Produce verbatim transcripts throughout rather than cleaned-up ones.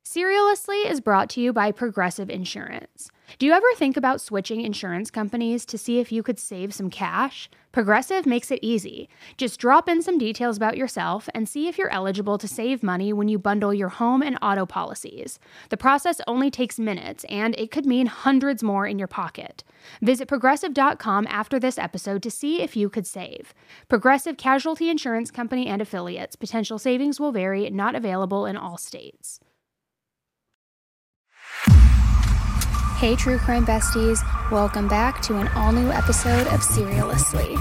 Seriously is brought to you by Progressive Insurance. Do you ever think about switching insurance companies to see if you could save some cash? Progressive makes it easy. Just drop in some details about yourself and see if you're eligible to save money when you bundle your home and auto policies. The process only takes minutes, and it could mean hundreds more in your pocket. Visit progressive dot com after this episode to see if you could save. Progressive Casualty Insurance Company and Affiliates. Potential savings will vary, not available in all states. Hey, True Crime Besties. Welcome back to an all-new episode of Seriously.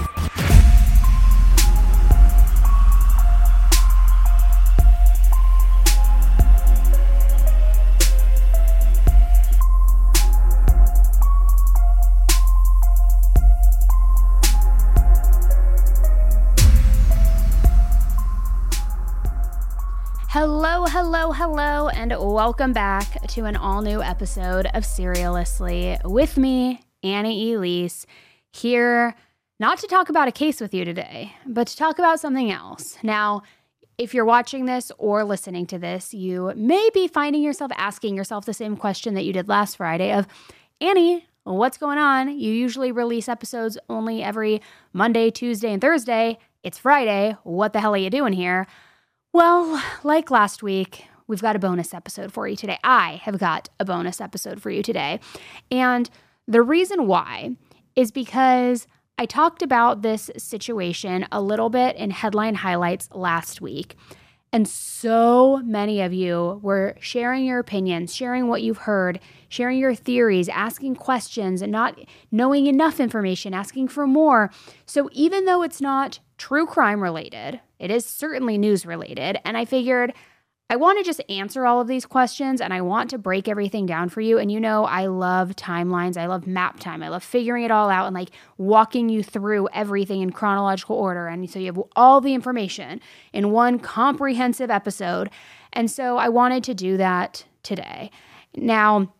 Hello, hello, hello, and welcome back to an all-new episode of Seriously with me, Annie Elise, here not to talk about a case with you today, but to talk about something else. Now, if you're watching this or listening to this, you may be finding yourself asking yourself the same question that you did last Friday of, Annie, what's going on? You usually release episodes only every Monday, Tuesday, and Thursday. It's Friday. What the hell are you doing here? Well, like last week, we've got a bonus episode for you today. I have got a bonus episode for you today. And the reason why is because I talked about this situation a little bit in headline highlights last week. And so many of you were sharing your opinions, sharing what you've heard, sharing your theories, asking questions, and not knowing enough information, asking for more. So even though it's not true crime related, it is certainly news related. And I figured I want to just answer all of these questions and I want to break everything down for you. And you know, I love timelines. I love map time. I love figuring it all out and like walking you through everything in chronological order. And so you have all the information in one comprehensive episode. And so I wanted to do that today. Now,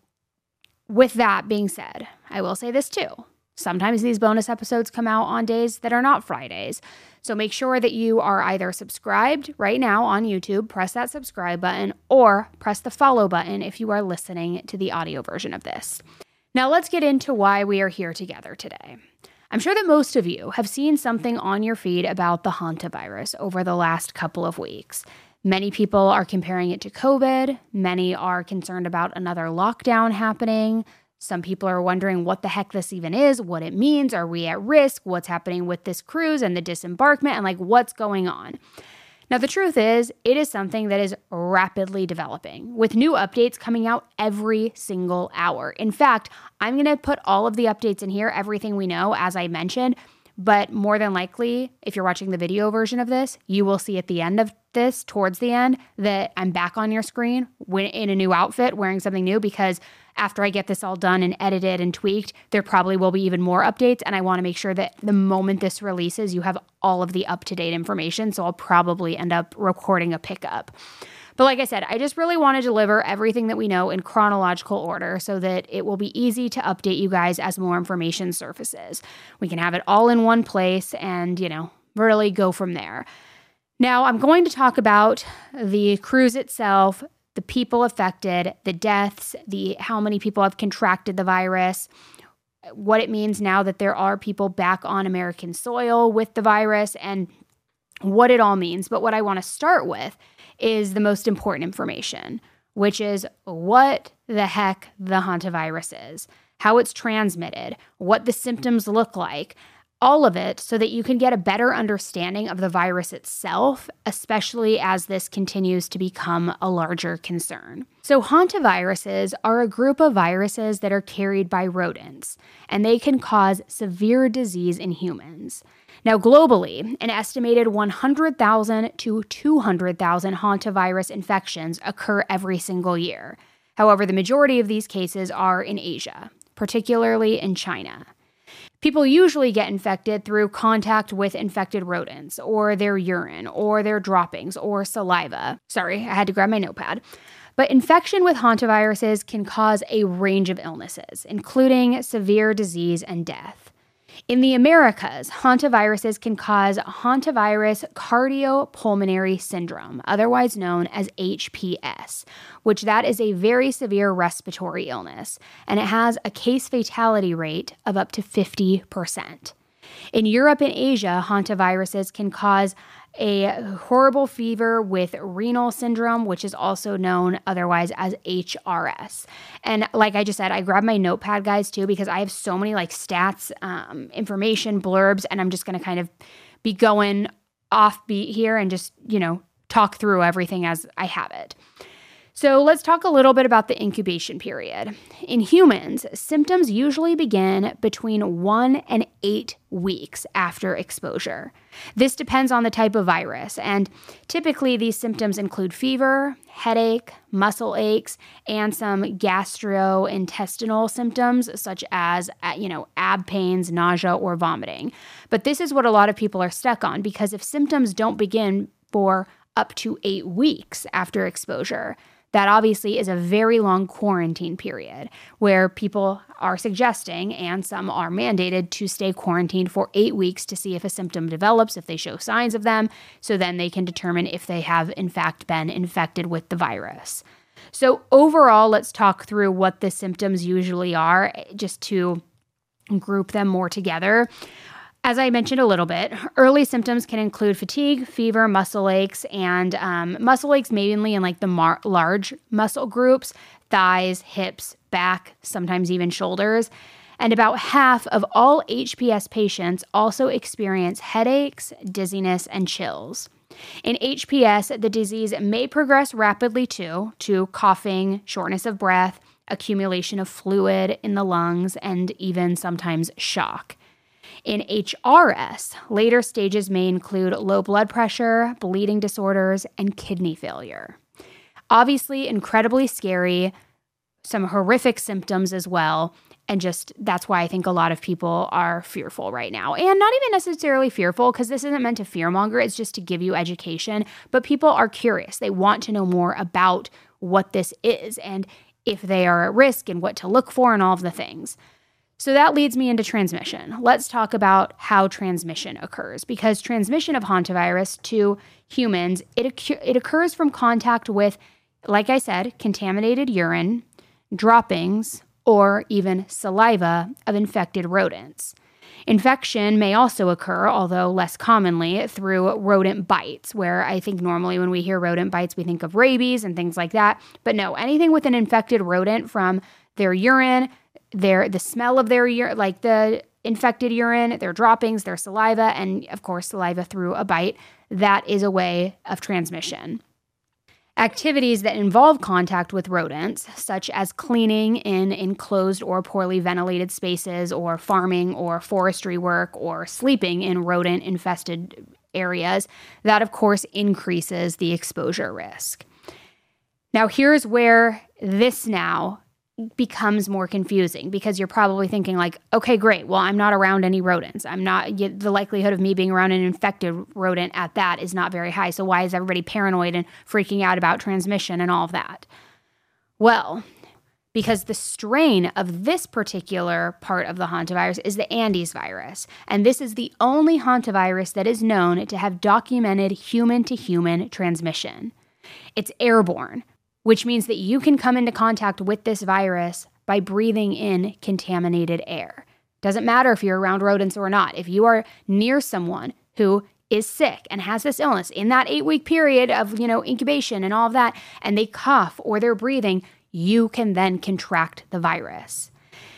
with that being said, I will say this too. Sometimes these bonus episodes come out on days that are not Fridays. So make sure that you are either subscribed right now on YouTube, press that subscribe button, or press the follow button if you are listening to the audio version of this. Now let's get into why we are here together today. I'm sure that most of you have seen something on your feed about the hantavirus over the last couple of weeks. Many people are comparing it to COVID. Many are concerned about another lockdown happening. Some people are wondering what the heck this even is, what it means, are we at risk, what's happening with this cruise and the disembarkment, and like what's going on. Now, the truth is, it is something that is rapidly developing, with new updates coming out every single hour. In fact, I'm going to put all of the updates in here, everything we know, as I mentioned, but more than likely, if you're watching the video version of this, you will see at the end of this, towards the end, that I'm back on your screen in a new outfit, wearing something new, because after I get this all done and edited and tweaked, there probably will be even more updates, and I want to make sure that the moment this releases, you have all of the up-to-date information, so I'll probably end up recording a pickup. But like I said, I just really want to deliver everything that we know in chronological order so that it will be easy to update you guys as more information surfaces. We can have it all in one place and, you know, really go from there. Now, I'm going to talk about the cruise itself, the people affected, the deaths, the how many people have contracted the virus, what it means now that there are people back on American soil with the virus, and what it all means. But what I want to start with is the most important information, which is what the heck the hantavirus is, how it's transmitted, what the symptoms look like, all of it so that you can get a better understanding of the virus itself, especially as this continues to become a larger concern. So hantaviruses are a group of viruses that are carried by rodents, and they can cause severe disease in humans. Now, globally, an estimated one hundred thousand to two hundred thousand hantavirus infections occur every single year. However, the majority of these cases are in Asia, particularly in China. People usually get infected through contact with infected rodents, or their urine, or their droppings, or saliva. Sorry, I had to grab my notepad. But infection with hantaviruses can cause a range of illnesses, including severe disease and death. In the Americas, hantaviruses can cause hantavirus cardiopulmonary syndrome, otherwise known as H P S, which that is a very severe respiratory illness, and it has a case fatality rate of up to fifty percent. In Europe and Asia, hantaviruses can cause a horrible fever with renal syndrome, which is also known otherwise as H R S. And like I just said, I grabbed my notepad, guys, too, because I have so many like stats, um, information, blurbs, and I'm just going to kind of be going offbeat here and just, you know, talk through everything as I have it. So let's talk a little bit about the incubation period. In humans, symptoms usually begin between one and eight weeks after exposure. This depends on the type of virus, and typically these symptoms include fever, headache, muscle aches, and some gastrointestinal symptoms such as, you know, ab pains, nausea, or vomiting. But this is what a lot of people are stuck on, because if symptoms don't begin for up to eight weeks after exposure, that obviously is a very long quarantine period where people are suggesting, and some are mandated, to stay quarantined for eight weeks to see if a symptom develops, if they show signs of them, so then they can determine if they have in fact been infected with the virus. So overall, let's talk through what the symptoms usually are, just to group them more together. As I mentioned a little bit, early symptoms can include fatigue, fever, muscle aches, and um, muscle aches mainly in like the mar- large muscle groups, thighs, hips, back, sometimes even shoulders. And about half of all H P S patients also experience headaches, dizziness, and chills. In H P S, the disease may progress rapidly too, to coughing, shortness of breath, accumulation of fluid in the lungs, and even sometimes shock. In H R S, later stages may include low blood pressure, bleeding disorders, and kidney failure. Obviously, incredibly scary, some horrific symptoms as well, and just that's why I think a lot of people are fearful right now. And not even necessarily fearful, because this isn't meant to fearmonger, it's just to give you education, but people are curious. They want to know more about what this is and if they are at risk and what to look for and all of the things. So that leads me into transmission. Let's talk about how transmission occurs, because transmission of hantavirus to humans, it, occur- it occurs from contact with, like I said, contaminated urine, droppings, or even saliva of infected rodents. Infection may also occur, although less commonly, through rodent bites, where I think normally when we hear rodent bites, we think of rabies and things like that. But no, anything with an infected rodent, from their urine, their the smell of their urine, like the infected urine, their droppings, their saliva, and of course saliva through a bite, that is a way of transmission. Activities that involve contact with rodents, such as cleaning in enclosed or poorly ventilated spaces, or farming or forestry work, or sleeping in rodent-infested areas, that of course increases the exposure risk. Now here's where this now becomes more confusing, because you're probably thinking like, okay, great. Well, I'm not around any rodents. I'm not, the likelihood of me being around an infected rodent at that is not very high. So why is everybody paranoid and freaking out about transmission and all of that? Well, because the strain of this particular part of the hantavirus is the Andes virus. And this is the only hantavirus that is known to have documented human-to-human transmission. It's airborne, which means that you can come into contact with this virus by breathing in contaminated air. Doesn't matter if you're around rodents or not. If you are near someone who is sick and has this illness in that eight-week period of, you know, incubation and all of that, and they cough or they're breathing, you can then contract the virus.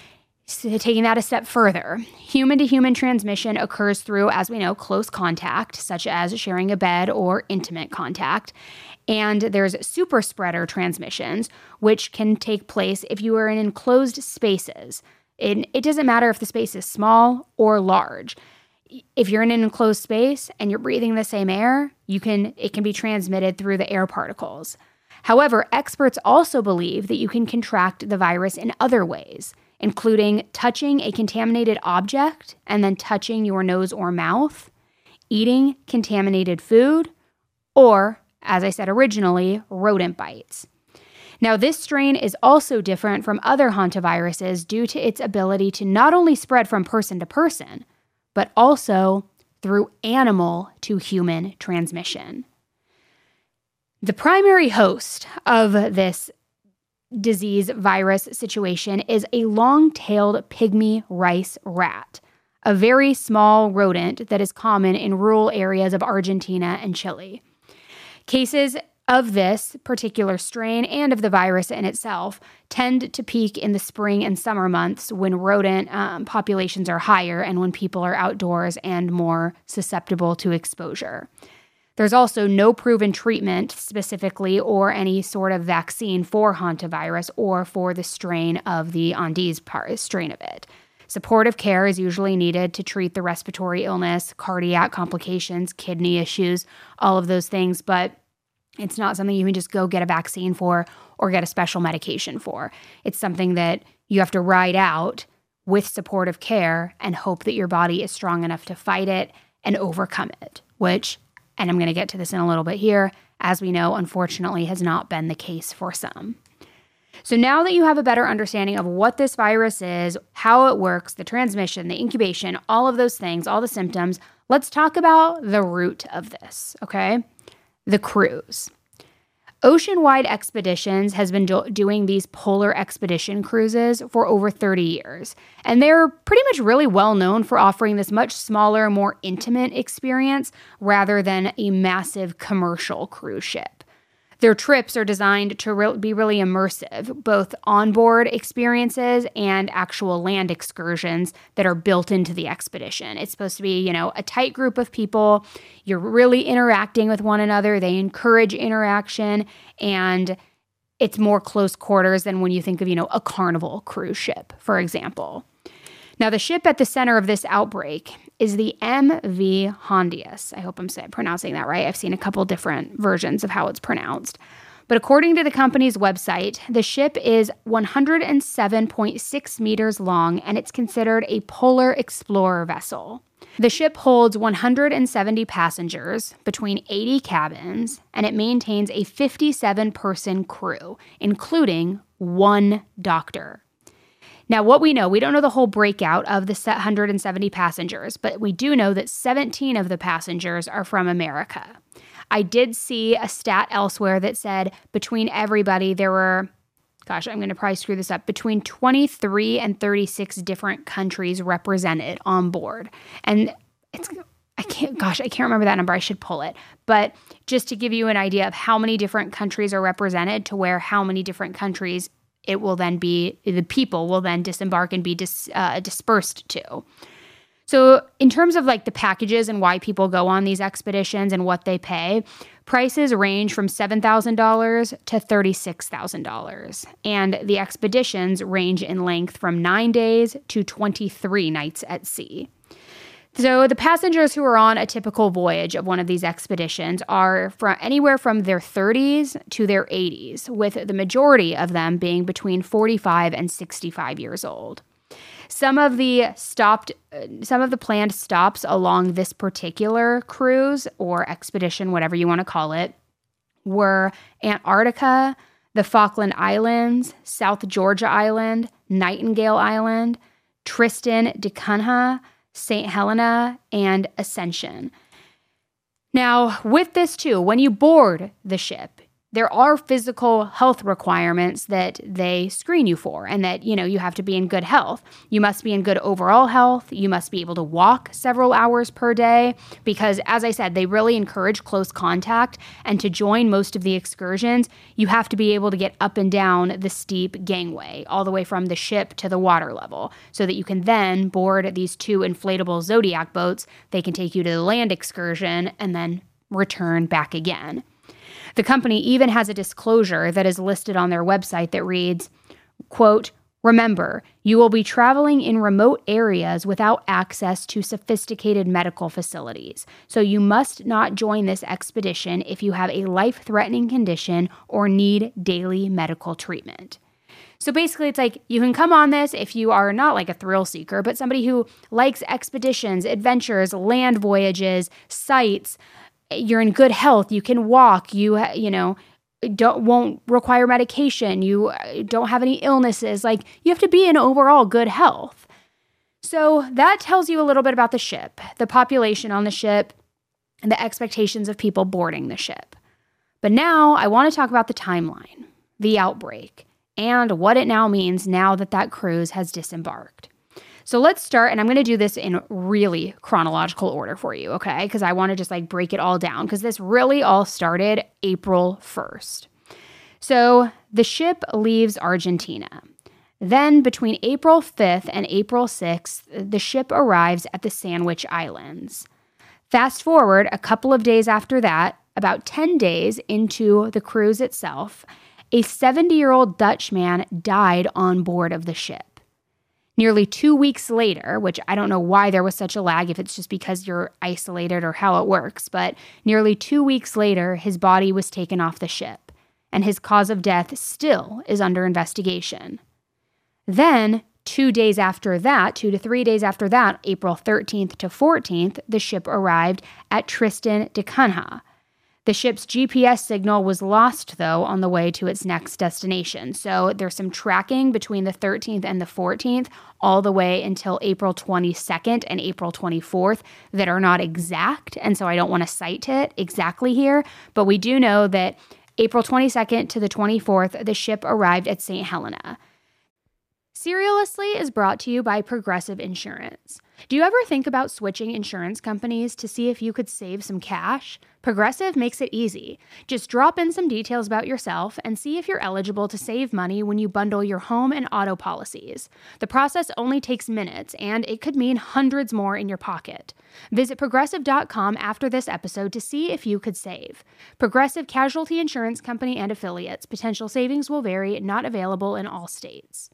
So taking that a step further, human-to-human transmission occurs through, as we know, close contact, such as sharing a bed or intimate contact. And there's super spreader transmissions, which can take place if you are in enclosed spaces. It, it doesn't matter if the space is small or large. If you're in an enclosed space and you're breathing the same air, you can it can be transmitted through the air particles. However, experts also believe that you can contract the virus in other ways, including touching a contaminated object and then touching your nose or mouth, eating contaminated food, or, as I said originally, rodent bites. Now, this strain is also different from other hantaviruses due to its ability to not only spread from person to person, but also through animal to human transmission. The primary host of this disease virus situation is a long-tailed pygmy rice rat, a very small rodent that is common in rural areas of Argentina and Chile. Cases of this particular strain and of the virus in itself tend to peak in the spring and summer months when rodent um, populations are higher and when people are outdoors and more susceptible to exposure. There's also no proven treatment specifically or any sort of vaccine for hantavirus or for the strain of the Andes part, strain of it. Supportive care is usually needed to treat the respiratory illness, cardiac complications, kidney issues, all of those things, but it's not something you can just go get a vaccine for or get a special medication for. It's something that you have to ride out with supportive care and hope that your body is strong enough to fight it and overcome it, which, and I'm going to get to this in a little bit here, as we know, unfortunately, has not been the case for some. So now that you have a better understanding of what this virus is, how it works, the transmission, the incubation, all of those things, all the symptoms, let's talk about the root of this, okay? The cruise. Ocean-wide Expeditions has been do- doing these polar expedition cruises for over thirty years, and they're pretty much really well known for offering this much smaller, more intimate experience rather than a massive commercial cruise ship. Their trips are designed to re- be really immersive, both onboard experiences and actual land excursions that are built into the expedition. It's supposed to be, you know, a tight group of people. You're really interacting with one another. They encourage interaction, and it's more close quarters than when you think of, you know, a Carnival cruise ship, for example. Now, the ship at the center of this outbreak is the M V Hondius. I hope I'm saying, pronouncing that right. I've seen a couple different versions of how it's pronounced. But according to the company's website, the ship is one hundred seven point six meters long, and it's considered a polar explorer vessel. The ship holds one hundred seventy passengers between eighty cabins, and it maintains a fifty-seven person crew, including one doctor. Now, what we know, we don't know the whole breakout of the one hundred seventy passengers, but we do know that seventeen of the passengers are from America. I did see a stat elsewhere that said between everybody, there were, gosh, I'm going to probably screw this up, between twenty-three and thirty-six different countries represented on board. And it's, I can't, gosh, I can't remember that number. I should pull it. But just to give you an idea of how many different countries are represented to where how many different countries it will then be, the people will then disembark and be dis, uh, dispersed to. So in terms of like the packages and why people go on these expeditions and what they pay, prices range from seven thousand dollars to thirty-six thousand dollars. And the expeditions range in length from nine days to twenty-three nights at sea. So the passengers who are on a typical voyage of one of these expeditions are from anywhere from their thirties to their eighties, with the majority of them being between forty-five and sixty-five years old. Some of the stopped, some of the planned stops along this particular cruise or expedition, whatever you want to call it, were Antarctica, the Falkland Islands, South Georgia Island, Nightingale Island, Tristan da Cunha, Saint Helena, and Ascension. Now, with this too, when you board the ship, there are physical health requirements that they screen you for, and that, you know, you have to be in good health. You must be in good overall health. You must be able to walk several hours per day because, as I said, they really encourage close contact. And to join most of the excursions, you have to be able to get up and down the steep gangway, all the way from the ship to the water level, so that you can then board these two inflatable Zodiac boats. They can take you to the land excursion and then return back again. The company even has a disclosure that is listed on their website that reads, quote, "Remember, you will be traveling in remote areas without access to sophisticated medical facilities, so you must not join this expedition if you have a life-threatening condition or need daily medical treatment." So basically, it's like you can come on this if you are not like a thrill seeker, but somebody who likes expeditions, adventures, land voyages, sites. You're in good health, you can walk, you you know, don't won't require medication, you don't have any illnesses. Like, you have to be in overall good health. So that tells you a little bit about the ship, the population on the ship, and the expectations of people boarding the ship. But now I want to talk about the timeline, the outbreak, and what it now means now that that cruise has disembarked. So let's start, and I'm going to do this in really chronological order for you, okay? Because I want to just like break it all down, because this really all started April first. So the ship leaves Argentina. Then between April fifth and April sixth, the ship arrives at the Sandwich Islands. Fast forward a couple of days after that, about ten days into the cruise itself, a seventy-year-old Dutch man died on board of the ship. Nearly two weeks later, which I don't know why there was such a lag, if it's just because you're isolated or how it works, but nearly two weeks later, his body was taken off the ship, and his cause of death still is under investigation. Then, two days after that, two to three days after that, April thirteenth to fourteenth, the ship arrived at Tristan da Cunha. The ship's G P S signal was lost, though, on the way to its next destination. So there's some tracking between the thirteenth and the fourteenth, all the way until April twenty-second and April twenty-fourth that are not exact. And so I don't want to cite it exactly here, but we do know that April twenty-second to the twenty-fourth, the ship arrived at Saint Helena. Serialously is brought to you by Progressive Insurance. Do you ever think about switching insurance companies to see if you could save some cash? Progressive makes it easy. Just drop in some details about yourself and see if you're eligible to save money when you bundle your home and auto policies. The process only takes minutes, and it could mean hundreds more in your pocket. Visit progressive dot com after this episode to see if you could save. Progressive Casualty Insurance Company and Affiliates. Potential savings will vary, not available in all states.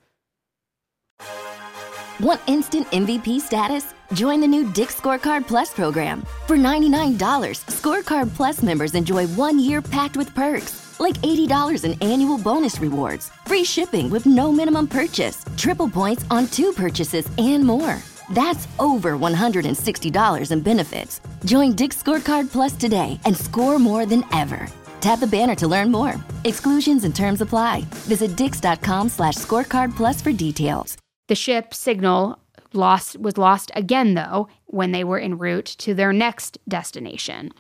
Want instant M V P status? Join the new Dick's Scorecard Plus program. For ninety-nine dollars, Scorecard Plus members enjoy one year packed with perks, like eighty dollars in annual bonus rewards, free shipping with no minimum purchase, triple points on two purchases, and more. That's over one hundred sixty dollars in benefits. Join Dick's Scorecard Plus today and score more than ever. Tap the banner to learn more. Exclusions and terms apply. Visit dix.com slash scorecard plus for details. The ship signal lost was lost again, though, when they were en route to their next destination.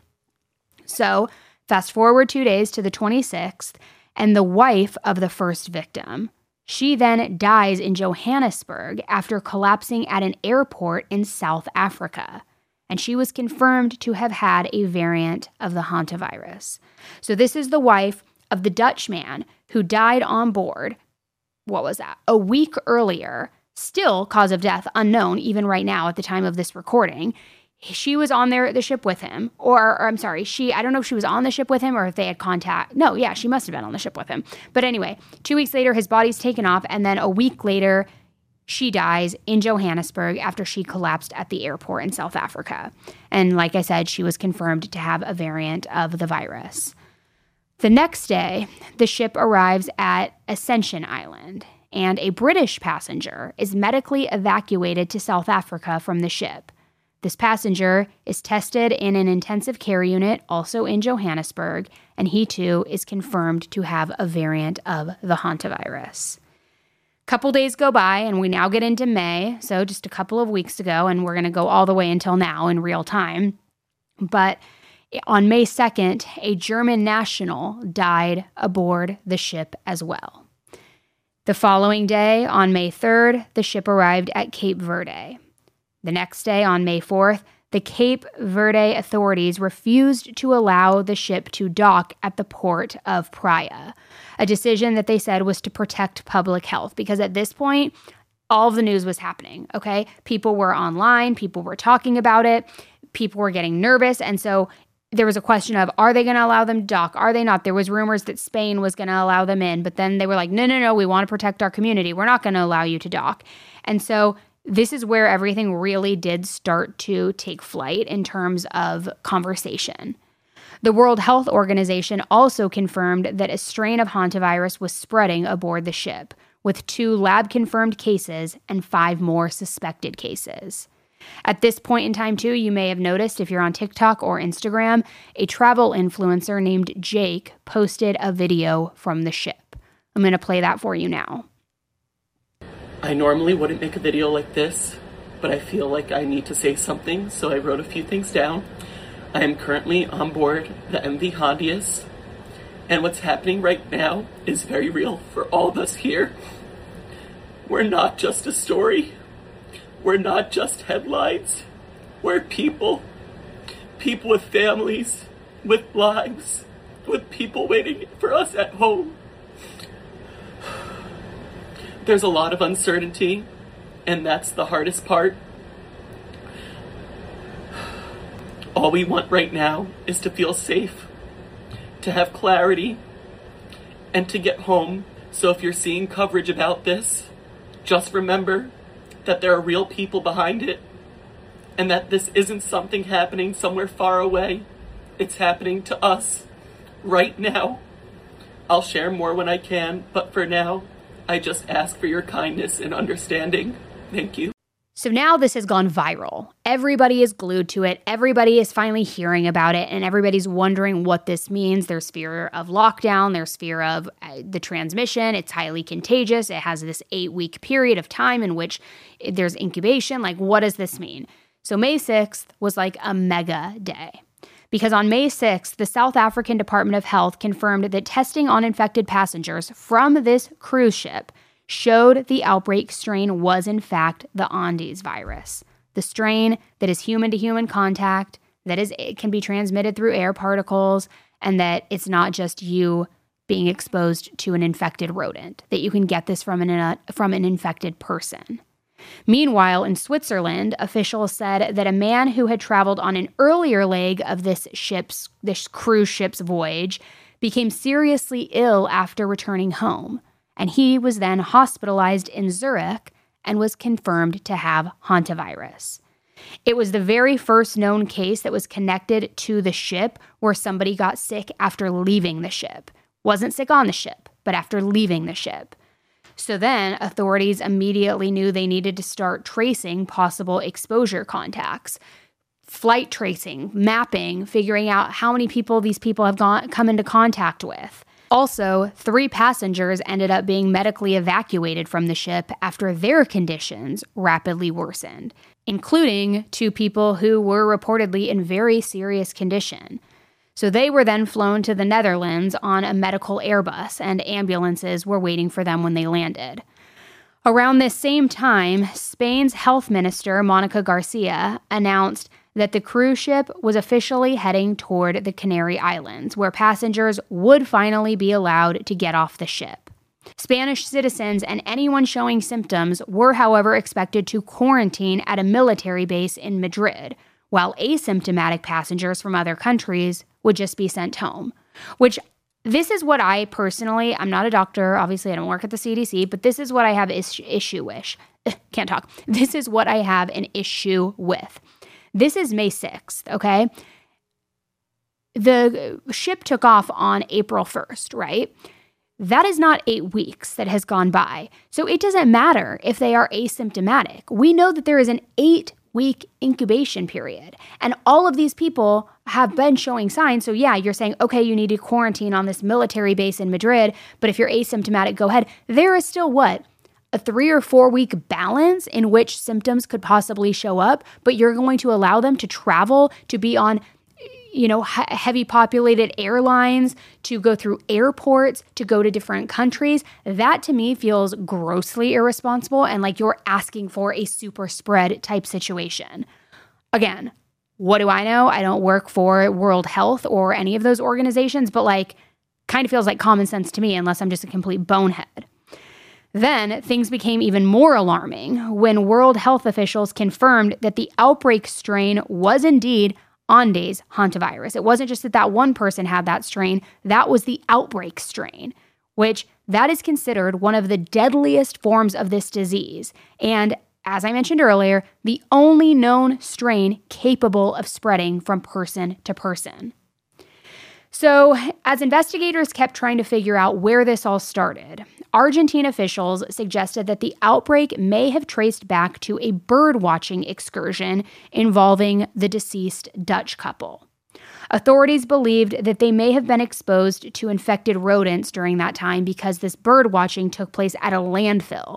So, fast forward two days to the twenty-sixth, and the wife of the first victim, she then dies in Johannesburg after collapsing at an airport in South Africa. And she was confirmed to have had a variant of the hantavirus. So this is the wife of the Dutch man who died on board, what was that, a week earlier. Still, cause of death unknown, even right now at the time of this recording. She was on there the ship with him, or, or I'm sorry, she, I don't know if she was on the ship with him or if they had contact. No, yeah, she must have been on the ship with him. But anyway, two weeks later, his body's taken off, and then a week later, she dies in Johannesburg after she collapsed at the airport in South Africa. And like I said, she was confirmed to have a variant of the virus. The next day, the ship arrives at Ascension Island, and a British passenger is medically evacuated to South Africa from the ship. This passenger is tested in an intensive care unit, also in Johannesburg, and he too is confirmed to have a variant of the hantavirus. Couple days go by, and we now get into May, so just a couple of weeks ago, and we're going to go all the way until now in real time. But on May second, a German national died aboard the ship as well. The following day, on May third, the ship arrived at Cape Verde. The next day, on May fourth, the Cape Verde authorities refused to allow the ship to dock at the port of Praia, a decision that they said was to protect public health, because at this point, all of the news was happening, okay? People were online, people were talking about it, people were getting nervous, and so there was a question of, are they going to allow them to dock? Are they not? There was rumors that Spain was going to allow them in, but then they were like, no, no, no, we want to protect our community. We're not going to allow you to dock. And so this is where everything really did start to take flight in terms of conversation. The World Health Organization also confirmed that a strain of hantavirus was spreading aboard the ship, with two lab-confirmed cases and five more suspected cases. At this point in time, too, you may have noticed, if you're on TikTok or Instagram, a travel influencer named Jake posted a video from the ship. I'm going to play that for you now. I normally wouldn't make a video like this, but I feel like I need to say something, so I wrote a few things down. I am currently on board the M V Hondius, and what's happening right now is very real for all of us here. We're not just a story. We're not just headlines. We're people. People with families, with lives, with people waiting for us at home. There's a lot of uncertainty, and that's the hardest part. All we want right now is to feel safe, to have clarity, and to get home. So if you're seeing coverage about this, just remember that there are real people behind it, and that this isn't something happening somewhere far away. It's happening to us right now. I'll share more when I can, but for now, I just ask for your kindness and understanding. Thank you. So now this has gone viral. Everybody is glued to it. Everybody is finally hearing about it, and everybody's wondering what this means. There's fear of lockdown. There's fear of uh, the transmission. It's highly contagious. It has this eight-week period of time in which there's incubation. Like, what does this mean? So May sixth was like a mega day. Because on May sixth, the South African Department of Health confirmed that testing on infected passengers from this cruise ship showed the outbreak strain was in fact the Andes virus, the strain that is human-to-human contact, that is it can be transmitted through air particles, and that it's not just you being exposed to an infected rodent, that you can get this from an, uh, from an infected person. Meanwhile, in Switzerland, officials said that a man who had traveled on an earlier leg of this ship's, this cruise ship's voyage became seriously ill after returning home, and he was then hospitalized in Zurich and was confirmed to have hantavirus. It was the very first known case that was connected to the ship where somebody got sick after leaving the ship. Wasn't sick on the ship, but after leaving the ship. So then authorities immediately knew they needed to start tracing possible exposure contacts, flight tracing, mapping, figuring out how many people these people have gone, come into contact with. Also, three passengers ended up being medically evacuated from the ship after their conditions rapidly worsened, including two people who were reportedly in very serious condition. So they were then flown to the Netherlands on a medical Airbus, and ambulances were waiting for them when they landed. Around this same time, Spain's health minister, Monica Garcia, announced that the cruise ship was officially heading toward the Canary Islands, where passengers would finally be allowed to get off the ship. Spanish citizens and anyone showing symptoms were, however, expected to quarantine at a military base in Madrid, while asymptomatic passengers from other countries would just be sent home, which this is what I personally, I'm not a doctor, obviously I don't work at the C D C, but this is what I have is- issue with. Can't talk. This is what I have an issue with. This is May sixth, okay? The ship took off on April first, right? That is not eight weeks that has gone by. So it doesn't matter if they are asymptomatic. We know that there is an eight week incubation period. And all of these people have been showing signs. So yeah, you're saying, okay, you need to quarantine on this military base in Madrid, but if you're asymptomatic, go ahead. There is still what? A three or four week balance in which symptoms could possibly show up, but you're going to allow them to travel, to be on, you know, he- heavy populated airlines, to go through airports, to go to different countries. That to me feels grossly irresponsible and like you're asking for a super spread type situation. Again, what do I know? I don't work for World Health or any of those organizations, but like kind of feels like common sense to me unless I'm just a complete bonehead. Then things became even more alarming when World Health officials confirmed that the outbreak strain was indeed Andes hantavirus. It wasn't just that that one person had that strain, that was the outbreak strain, which that is considered one of the deadliest forms of this disease. And as I mentioned earlier, the only known strain capable of spreading from person to person. So, as investigators kept trying to figure out where this all started, Argentine officials suggested that the outbreak may have traced back to a bird-watching excursion involving the deceased Dutch couple. Authorities believed that they may have been exposed to infected rodents during that time because this bird watching took place at a landfill.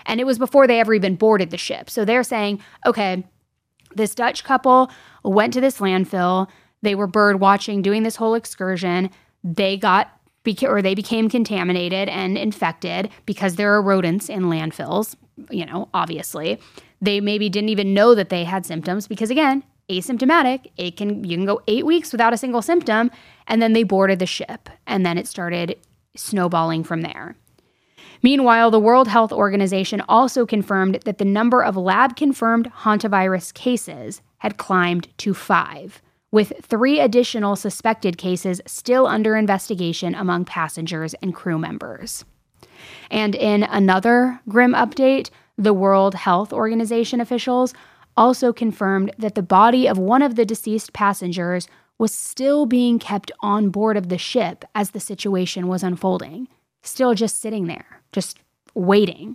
And it was before they ever even boarded the ship. So they're saying, okay, this Dutch couple went to this landfill. They were bird watching, doing this whole excursion. They got or they became contaminated and infected because there are rodents in landfills, you know, obviously. They maybe didn't even know that they had symptoms because, again, asymptomatic, it can you can go eight weeks without a single symptom, and then they boarded the ship, and then it started snowballing from there. Meanwhile, the World Health Organization also confirmed that the number of lab-confirmed hantavirus cases had climbed to five, with three additional suspected cases still under investigation among passengers and crew members. And in another grim update, the World Health Organization officials also confirmed that the body of one of the deceased passengers was still being kept on board of the ship as the situation was unfolding, still just sitting there, just waiting.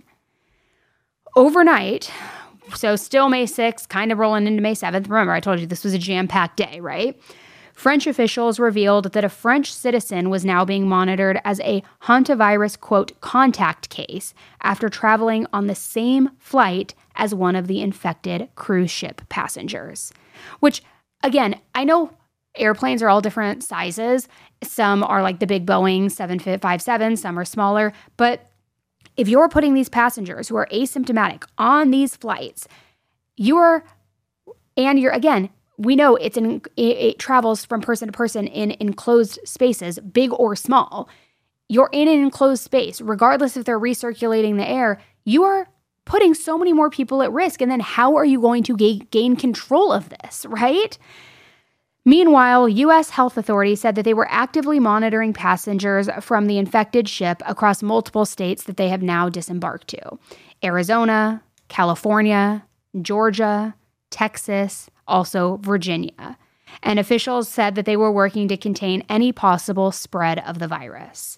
Overnight, so still May sixth, kind of rolling into May seventh. Remember, I told you this was a jam-packed day, right? French officials revealed that a French citizen was now being monitored as a hantavirus, quote, contact case after traveling on the same flight as one of the infected cruise ship passengers. Which, again, I know airplanes are all different sizes. Some are like the big Boeing seven fifty-seven, some are smaller, but if you're putting these passengers who are asymptomatic on these flights, you're, and you're, again, we know it's in, it, it travels from person to person in enclosed spaces, big or small. You're in an enclosed space, regardless if they're recirculating the air, you are putting so many more people at risk. And then how are you going to ga- gain control of this, right? Meanwhile, U S health authorities said that they were actively monitoring passengers from the infected ship across multiple states that they have now disembarked to: Arizona, California, Georgia, Texas, also Virginia. And officials said that they were working to contain any possible spread of the virus.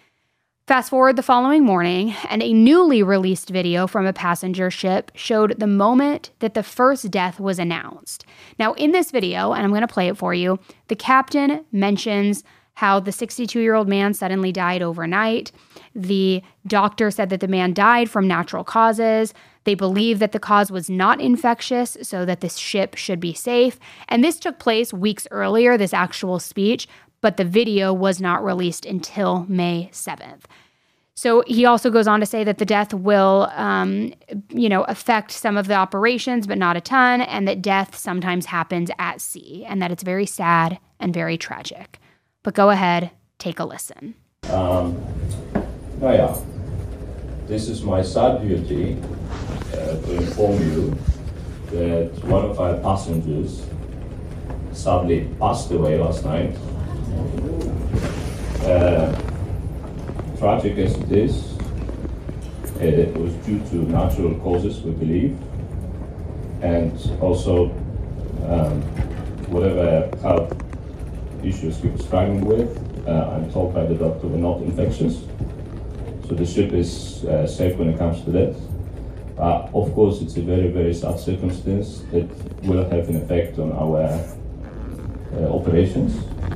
Fast forward the following morning, and a newly released video from a passenger ship showed the moment that the first death was announced. Now, in this video, and I'm going to play it for you, the captain mentions how the sixty-two-year-old man suddenly died overnight. The doctor said that the man died from natural causes. They believe that the cause was not infectious, so that this ship should be safe. And this took place weeks earlier, this actual speech, but the video was not released until May seventh. So he also goes on to say that the death will, um, you know, affect some of the operations, but not a ton, and that death sometimes happens at sea, and that it's very sad and very tragic. But go ahead, take a listen. Um, nou ja, this is my sad duty uh, to inform you that one of our passengers sadly passed away last night. Uh, tragic as it is, it was due to natural causes, we believe, and also um, whatever health issues he was struggling with, uh, I'm told by the doctor, were not infectious. So the ship is uh, safe when it comes to that. Uh, of course, it's a very, very sad circumstance that will have an effect on our uh, operations.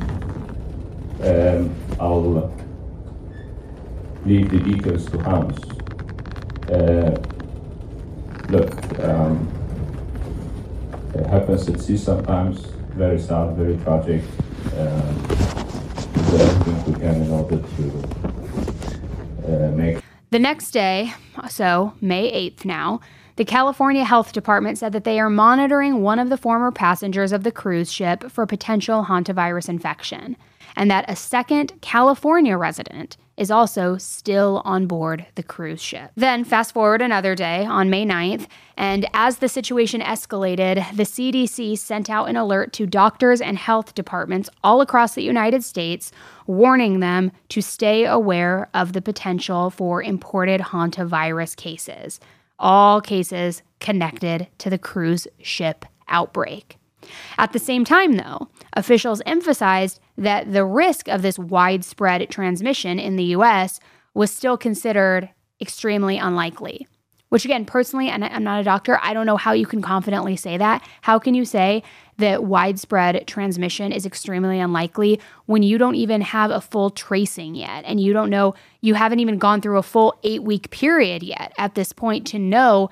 Um, I'll leave the details to Hans. Uh, look, um, it happens at sea sometimes, very sad, very tragic. Um, do everything we can in order to uh, make. The next day, so May eighth now, the California Health Department said that they are monitoring one of the former passengers of the cruise ship for potential hantavirus infection, and that a second California resident is also still on board the cruise ship. Then fast forward another day on May ninth, and as the situation escalated, the C D C sent out an alert to doctors and health departments all across the United States, warning them to stay aware of the potential for imported hantavirus cases, all cases connected to the cruise ship outbreak. At the same time, though, officials emphasized that the risk of this widespread transmission in the U S was still considered extremely unlikely. Which, again, personally, and I'm not a doctor, I don't know how you can confidently say that. How can you say that widespread transmission is extremely unlikely when you don't even have a full tracing yet, and you don't know, you haven't even gone through a full eight-week period yet at this point to know,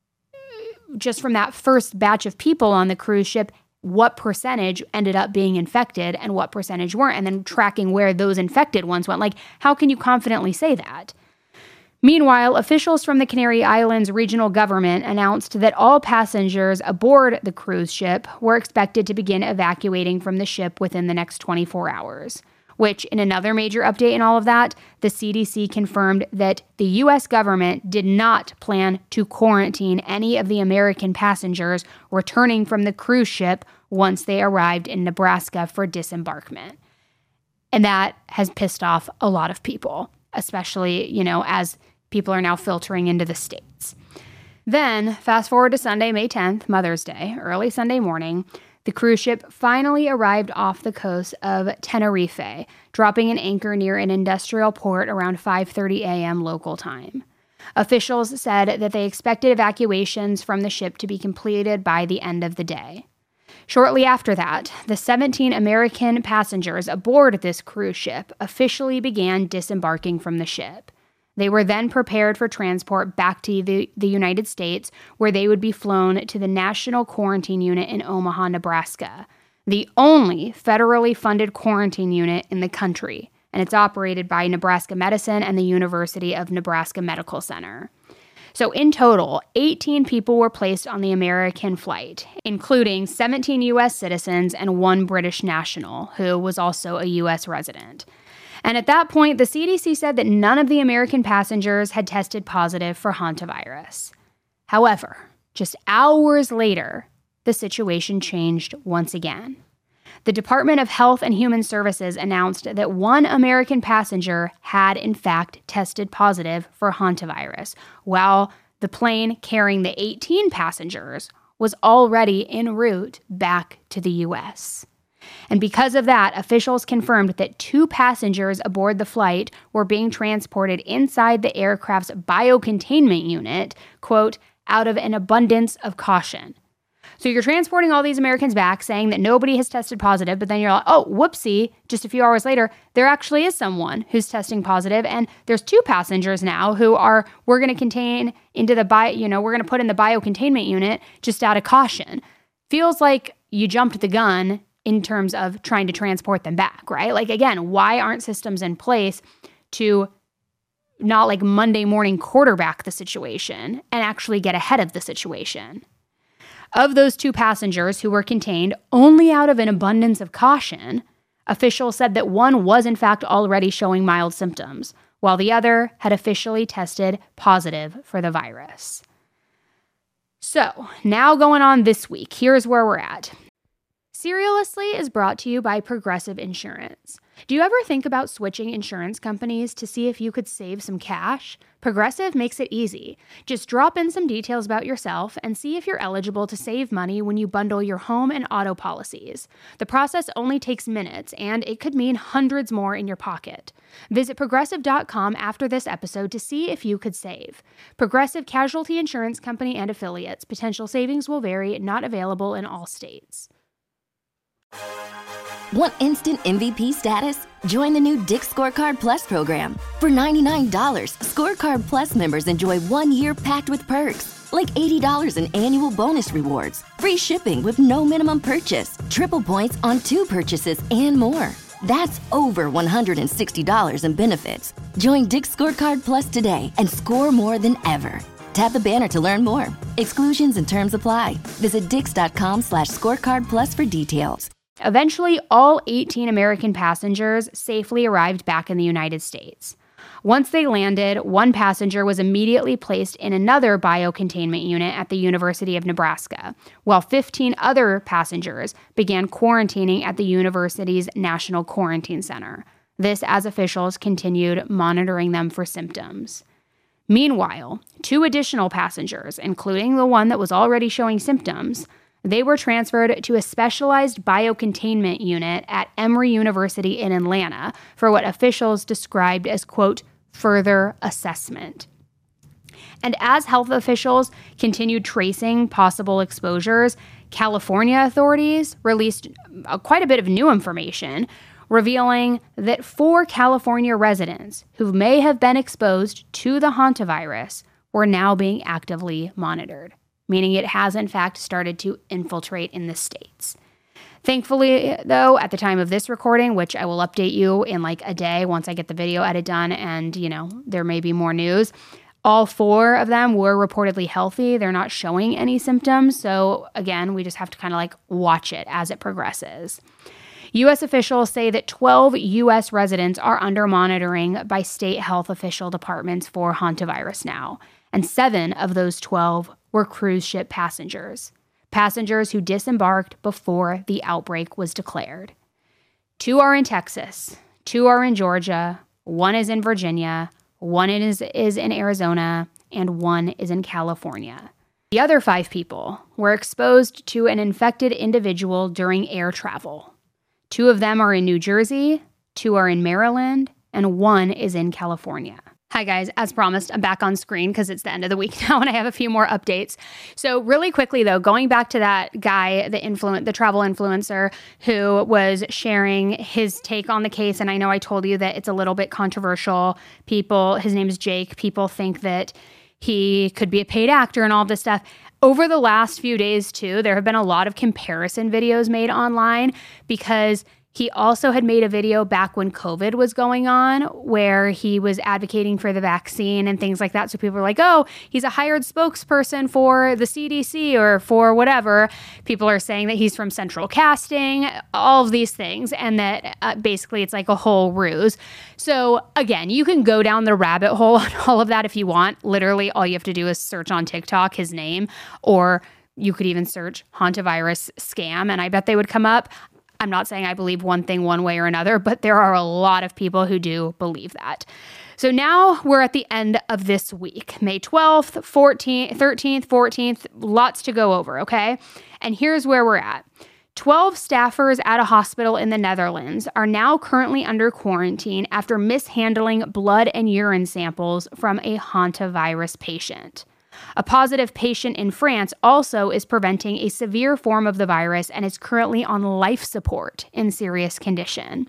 just from that first batch of people on the cruise ship, what percentage ended up being infected and what percentage weren't, and then tracking where those infected ones went. Like, how can you confidently say that? Meanwhile, officials from the Canary Islands regional government announced that all passengers aboard the cruise ship were expected to begin evacuating from the ship within the next twenty-four hours, which, in another major update in all of that, the C D C confirmed that the U S government did not plan to quarantine any of the American passengers returning from the cruise ship once they arrived in Nebraska for disembarkment. And that has pissed off a lot of people, especially, you know, as people are now filtering into the states. Then, fast forward to Sunday, May tenth, Mother's Day, early Sunday morning, the cruise ship finally arrived off the coast of Tenerife, dropping an anchor near an industrial port around five thirty a.m. local time. Officials said that they expected evacuations from the ship to be completed by the end of the day. Shortly after that, the seventeen American passengers aboard this cruise ship officially began disembarking from the ship. They were then prepared for transport back to the, the United States, where they would be flown to the National Quarantine Unit in Omaha, Nebraska, the only federally funded quarantine unit in the country, and it's operated by Nebraska Medicine and the University of Nebraska Medical Center. So in total, eighteen people were placed on the American flight, including seventeen U S citizens and one British national, who was also a U S resident. And at that point, the C D C said that none of the American passengers had tested positive for hantavirus. However, just hours later, the situation changed once again. The Department of Health and Human Services announced that one American passenger had, in fact, tested positive for hantavirus, while the plane carrying the eighteen passengers was already en route back to the U S. And because of that, officials confirmed that two passengers aboard the flight were being transported inside the aircraft's biocontainment unit, quote, out of an abundance of caution. So you're transporting all these Americans back saying that nobody has tested positive, but then you're like, oh, whoopsie, just a few hours later, there actually is someone who's testing positive, and there's two passengers now who are, we're going to contain into the bio, you know, we're going to put in the biocontainment unit just out of caution. Feels like you jumped the gun in terms of trying to transport them back, right? Like, again, why aren't systems in place to not like Monday morning quarterback the situation and actually get ahead of the situation? Of those two passengers who were contained only out of an abundance of caution, officials said that one was in fact already showing mild symptoms, while the other had officially tested positive for the virus. So, now going on this week, here's where we're at. Serialously is brought to you by Progressive Insurance. Do you ever think about switching insurance companies to see if you could save some cash? Progressive makes it easy. Just drop in some details about yourself and see if you're eligible to save money when you bundle your home and auto policies. The process only takes minutes, and it could mean hundreds more in your pocket. Visit progressive dot com after this episode to see if you could save. Progressive Casualty Insurance Company and Affiliates. Potential savings will vary, not available in all states. Want instant M V P status? Join the new Dick's Scorecard Plus program. For ninety-nine dollars, Scorecard Plus members enjoy one year packed with perks, like eighty dollars in annual bonus rewards, free shipping with no minimum purchase, triple points on two purchases, and more. That's over one hundred sixty dollars in benefits. Join Dick's Scorecard Plus today and score more than ever. Tap the banner to learn more. Exclusions and terms apply. Visit dix.com slash scorecard plus for details. Eventually, all eighteen American passengers safely arrived back in the United States. Once they landed, one passenger was immediately placed in another biocontainment unit at the University of Nebraska, while fifteen other passengers began quarantining at the university's National Quarantine Center. This as officials continued monitoring them for symptoms. Meanwhile, two additional passengers, including the one that was already showing symptoms, they were transferred to a specialized biocontainment unit at Emory University in Atlanta for what officials described as, quote, further assessment. And as health officials continued tracing possible exposures, California authorities released uh, quite a bit of new information, revealing that four California residents who may have been exposed to the hantavirus were now being actively monitored, meaning it has in fact started to infiltrate in the states. Thankfully, though, at the time of this recording, which I will update you in like a day once I get the video edit done and, you know, there may be more news, all four of them were reportedly healthy. They're not showing any symptoms. So again, we just have to kind of like watch it as it progresses. U S officials say that twelve U S residents are under monitoring by state health official departments for hantavirus now, and seven of those twelve were cruise ship passengers. Passengers who disembarked before the outbreak was declared. Two are in Texas, two are in Georgia, one is in Virginia, one is, is in Arizona, and one is in California. The other five people were exposed to an infected individual during air travel. Two of them are in New Jersey, two are in Maryland, and one is in California. Hi guys, as promised, I'm back on screen because it's the end of the week now and I have a few more updates. So really quickly though, going back to that guy, the influ- the travel influencer who was sharing his take on the case, and I know I told you that it's a little bit controversial. People, his name is Jake, people think that he could be a paid actor and all this stuff. Over the last few days too, there have been a lot of comparison videos made online because he also had made a video back when COVID was going on where he was advocating for the vaccine and things like that. So people were like, oh, he's a hired spokesperson for the C D C or for whatever. People are saying that he's from Central Casting, all of these things, and that uh, basically it's like a whole ruse. So again, you can go down the rabbit hole on all of that if you want. Literally, all you have to do is search on TikTok his name, or you could even search hantavirus scam, and I bet they would come up. I'm not saying I believe one thing one way or another, but there are a lot of people who do believe that. So now we're at the end of this week, May twelfth, fourteenth, thirteenth, fourteenth, lots to go over, okay? And here's where we're at. twelve staffers at a hospital in the Netherlands are now currently under quarantine after mishandling blood and urine samples from a hantavirus patient. A positive patient in France also is preventing a severe form of the virus and is currently on life support in serious condition.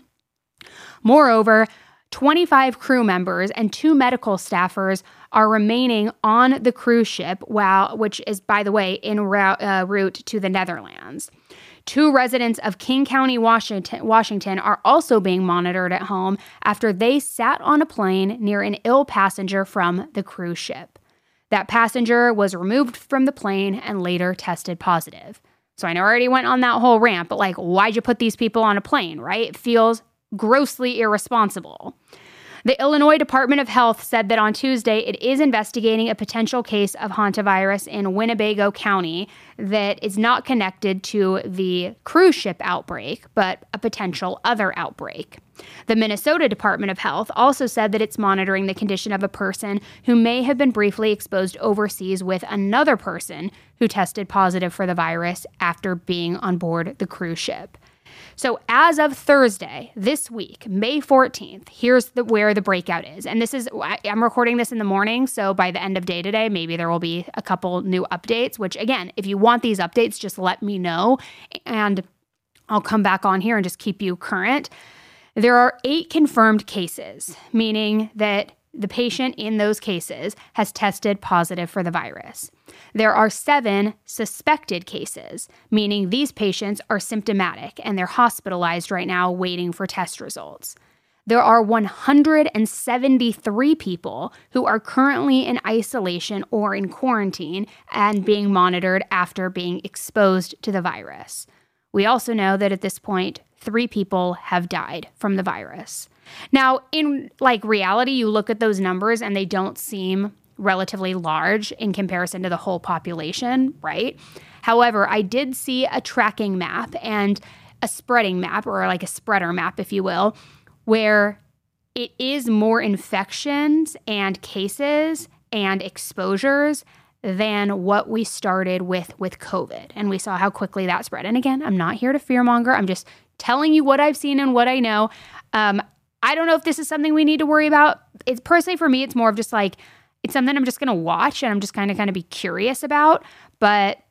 Moreover, twenty-five crew members and two medical staffers are remaining on the cruise ship, while, which is, by the way, en route, uh, route to the Netherlands. Two residents of King County, Washington, Washington are also being monitored at home after they sat on a plane near an ill passenger from the cruise ship. That passenger was removed from the plane and later tested positive. So I know I already went on that whole rant, but like, why'd you put these people on a plane, right? It feels grossly irresponsible. The Illinois Department of Health said that on Tuesday it is investigating a potential case of hantavirus in Winnebago County that is not connected to the cruise ship outbreak, but a potential other outbreak. The Minnesota Department of Health also said that it's monitoring the condition of a person who may have been briefly exposed overseas with another person who tested positive for the virus after being on board the cruise ship. So as of Thursday, this week, May fourteenth, here's the, where the breakout is. And this is, I'm recording this in the morning, so by the end of day today, maybe there will be a couple new updates, which again, if you want these updates, just let me know and I'll come back on here and just keep you current. There are eight confirmed cases, meaning that the patient in those cases has tested positive for the virus. There are seven suspected cases, meaning these patients are symptomatic and they're hospitalized right now waiting for test results. There are one hundred seventy-three people who are currently in isolation or in quarantine and being monitored after being exposed to the virus. We also know that at this point, three people have died from the virus. Now, in like reality, you look at those numbers and they don't seem relatively large in comparison to the whole population, right? However, I did see a tracking map and a spreading map, or like a spreader map, if you will, where it is more infections and cases and exposures than what we started with with COVID. And we saw how quickly that spread. And again, I'm not here to fearmonger. I'm just telling you what I've seen and what I know. Um, I don't know if this is something we need to worry about. It's personally for me, it's more of just like, it's something I'm just going to watch and I'm just kind of kind of be curious about. But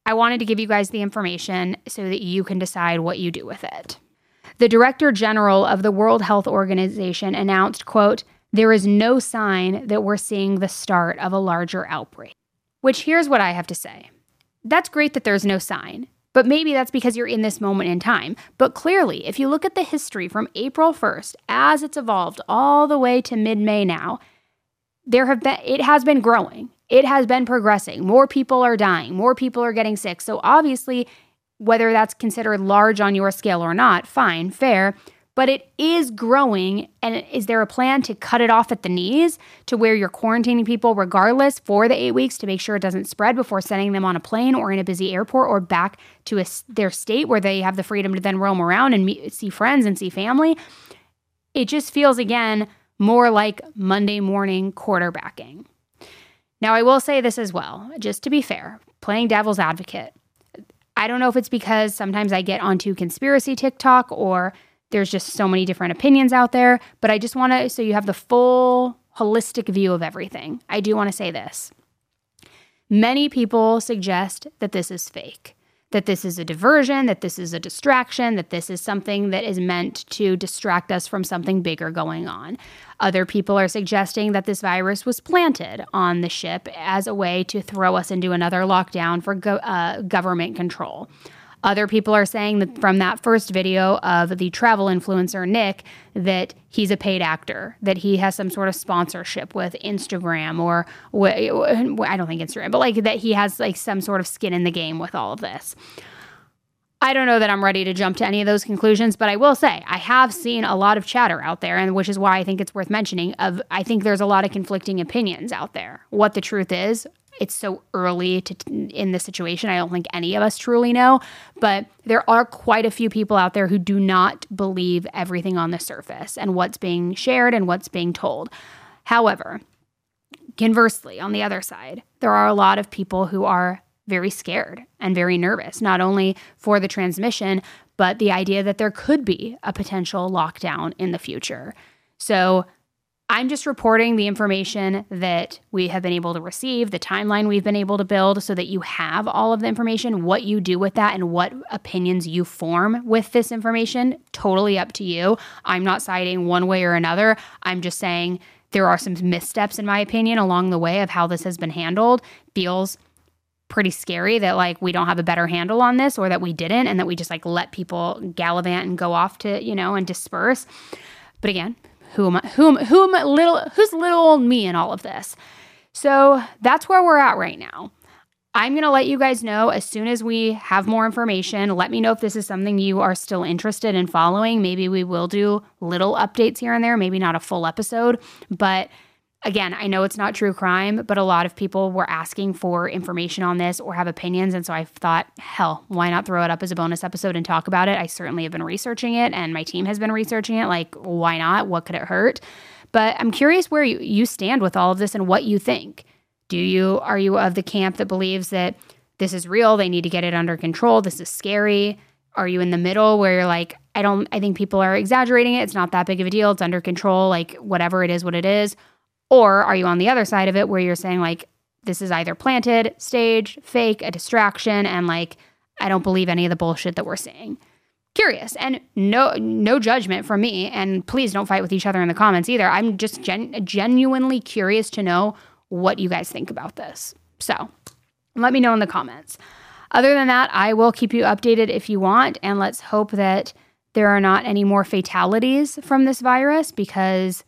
I wanted to give you guys the information so that you can decide what you do with it. The Director General of the World Health Organization announced, quote, "There is no sign that we're seeing the start of a larger outbreak." Which, here's what I have to say. That's great that there's no sign, but maybe that's because you're in this moment in time. But clearly, if you look at the history from April first, as it's evolved all the way to mid-May now, there have been it has been growing. It has been progressing. More people are dying. More people are getting sick. So obviously, whether that's considered large on your scale or not, fine, fair, but it is growing. And is there a plan to cut it off at the knees to where you're quarantining people regardless for the eight weeks to make sure it doesn't spread before sending them on a plane or in a busy airport or back to a, their state where they have the freedom to then roam around and meet, see friends and see family? It just feels, again, more like Monday morning quarterbacking. Now, I will say this as well, just to be fair, playing devil's advocate. I don't know if it's because sometimes I get onto conspiracy TikTok or there's just so many different opinions out there, but I just want to, so you have the full holistic view of everything. I do want to say this. Many people suggest that this is fake, that this is a diversion, that this is a distraction, that this is something that is meant to distract us from something bigger going on. Other people are suggesting that this virus was planted on the ship as a way to throw us into another lockdown for go- uh, government control. Other people are saying that from that first video of the travel influencer, Nick, that he's a paid actor, that he has some sort of sponsorship with Instagram or, I don't think Instagram, but like that he has like some sort of skin in the game with all of this. I don't know that I'm ready to jump to any of those conclusions, but I will say I have seen a lot of chatter out there, and which is why I think it's worth mentioning. Of I think there's a lot of conflicting opinions out there. What the truth is, it's so early to, in the situation. I don't think any of us truly know, but there are quite a few people out there who do not believe everything on the surface and what's being shared and what's being told. However, conversely, on the other side, there are a lot of people who are very scared and very nervous, not only for the transmission, but the idea that there could be a potential lockdown in the future. So I'm just reporting the information that we have been able to receive, the timeline we've been able to build so that you have all of the information. What you do with that and what opinions you form with this information, totally up to you. I'm not siding one way or another. I'm just saying there are some missteps, in my opinion, along the way of how this has been handled. Feels pretty scary that like we don't have a better handle on this, or that we didn't, and that we just like let people gallivant and go off to, you know, and disperse. But again, who am I, who am, who am little, who's little old me in all of this? So that's where we're at right now. I'm going to let you guys know as soon as we have more information. Let me know if this is something you are still interested in following. Maybe we will do little updates here and there, maybe not a full episode, but again, I know it's not true crime, but a lot of people were asking for information on this or have opinions. And so I thought, hell, why not throw it up as a bonus episode and talk about it? I certainly have been researching it, and my team has been researching it. Like, why not? What could it hurt? But I'm curious where you, you stand with all of this and what you think. Do you, are you of the camp that believes that this is real? They need to get it under control. This is scary. Are you in the middle where you're like, I don't, I think people are exaggerating it. It's not that big of a deal. It's under control. Like, whatever it is, what it is. Or are you on the other side of it where you're saying like, this is either planted, staged, fake, a distraction, and like, I don't believe any of the bullshit that we're seeing. Curious, and no no judgment from me, and please don't fight with each other in the comments either. I'm just gen- genuinely curious to know what you guys think about this. So let me know in the comments. Other than that, I will keep you updated if you want, and let's hope that there are not any more fatalities from this virus, because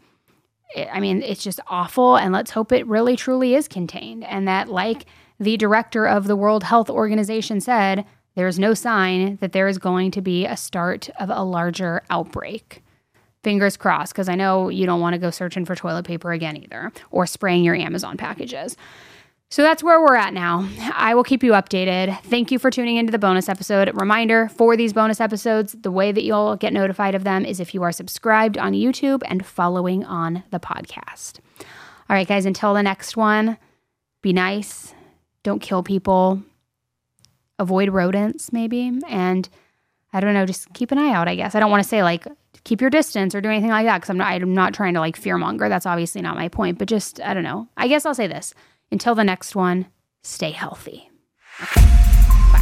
I mean, it's just awful, and let's hope it really truly is contained, and that, like the director of the World Health Organization said, there's no sign that there is going to be a start of a larger outbreak. Fingers crossed, because I know you don't want to go searching for toilet paper again either, or spraying your Amazon packages. So that's where we're at now. I will keep you updated. Thank you for tuning into the bonus episode. Reminder, for these bonus episodes, the way that you'll get notified of them is if you are subscribed on YouTube and following on the podcast. All right, guys, until the next one, be nice. Don't kill people. Avoid rodents, maybe. And I don't know, just keep an eye out, I guess. I don't want to say, like, keep your distance or do anything like that, because I'm not, I'm not trying to, like, fearmonger. That's obviously not my point. But just, I don't know. I guess I'll say this. Until the next one, stay healthy. Okay. Bye.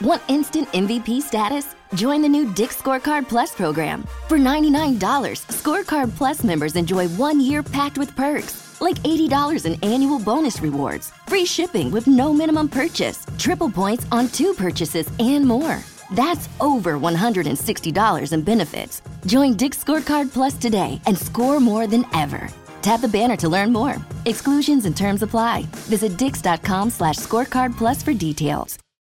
Want instant M V P status? Join the new Dick's Scorecard Plus program. For ninety-nine dollars, Scorecard Plus members enjoy one year packed with perks, like eighty dollars in annual bonus rewards, free shipping with no minimum purchase, triple points on two purchases, and more. That's over one hundred sixty dollars in benefits. Join Dick's Scorecard Plus today and score more than ever. Tap the banner to learn more. Exclusions and terms apply. Visit dix.com slash scorecard plus for details.